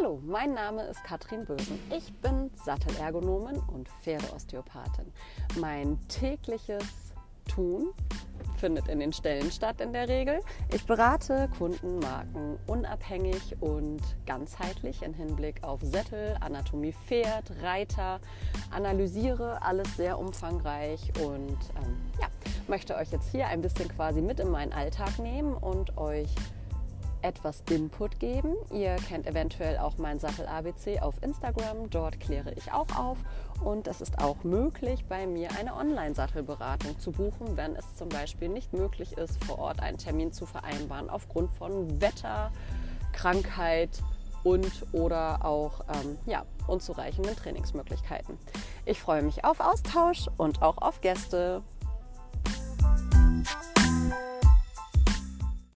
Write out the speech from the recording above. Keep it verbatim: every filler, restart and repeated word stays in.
Hallo, mein Name ist Katrin Bösen. Ich bin Sattelergonomin und Pferdeosteopathin. Mein tägliches Tun findet in den Ställen statt in der Regel. Ich berate Kundenmarken unabhängig und ganzheitlich im Hinblick auf Sättel, Anatomie Pferd, Reiter, analysiere alles sehr umfangreich und ähm, ja, möchte euch jetzt hier ein bisschen quasi mit in meinen Alltag nehmen und euch etwas Input geben. Ihr kennt eventuell auch mein Sattel-A B C auf Instagram, dort kläre ich auch auf und es ist auch möglich, bei mir eine Online-Sattelberatung zu buchen, wenn es zum Beispiel nicht möglich ist, vor Ort einen Termin zu vereinbaren aufgrund von Wetter, Krankheit und oder auch ähm, ja, unzureichenden Trainingsmöglichkeiten. Ich freue mich auf Austausch und auch auf Gäste.